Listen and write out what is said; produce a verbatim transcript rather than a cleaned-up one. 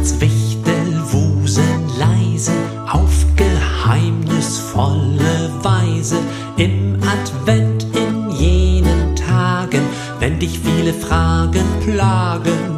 Weihnachtswichtelwuseln leise auf geheimnisvolle Weise im Advent in jenen Tagen, wenn dich viele Fragen plagen.